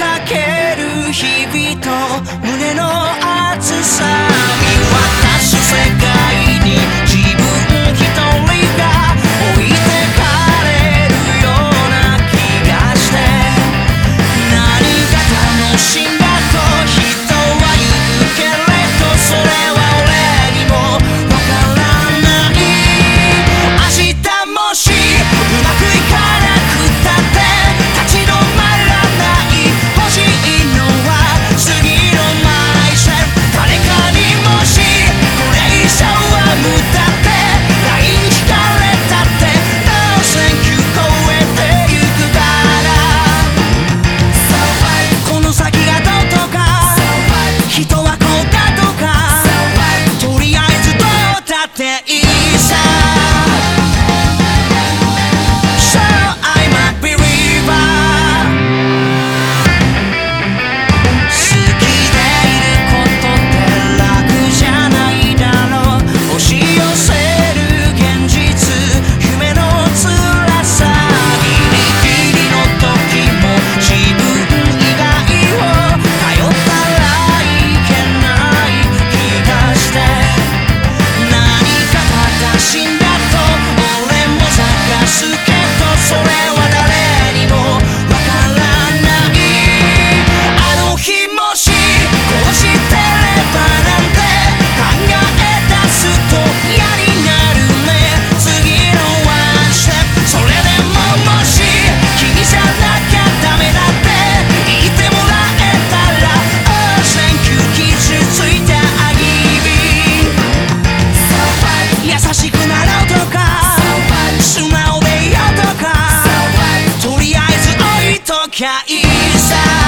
かける日々と胸の熱さ見渡す世界に自分一人が置いてかれるような気がして何が楽しいんだと人は言うけれどそれは俺にもわからない明日もしうまくいかなくたって立ち止まらない欲しいのは次のマイセル誰かにもしこれ以上は無駄って LINE 聞かれたって No thank you 超えてゆくからこの先がどうとか人はこうだとかとりあえずどうだっていいさSo I'm a believer 好きでいることって楽じゃないだろう押し寄せる現実夢の辛さギリギリの時も自分以外を頼ったらいけない気がして何か正しいんだと俺も探すけどそれは誰にもわからないあの日もしこうしてればなんて考え出すと嫌になるね次のワンステップそれでももし君じゃなきゃダメだって言ってもらえたら Oh thank you 傷ついたあぎび優しくなろうとか素直でいようとかとりあえず置いときゃいいさ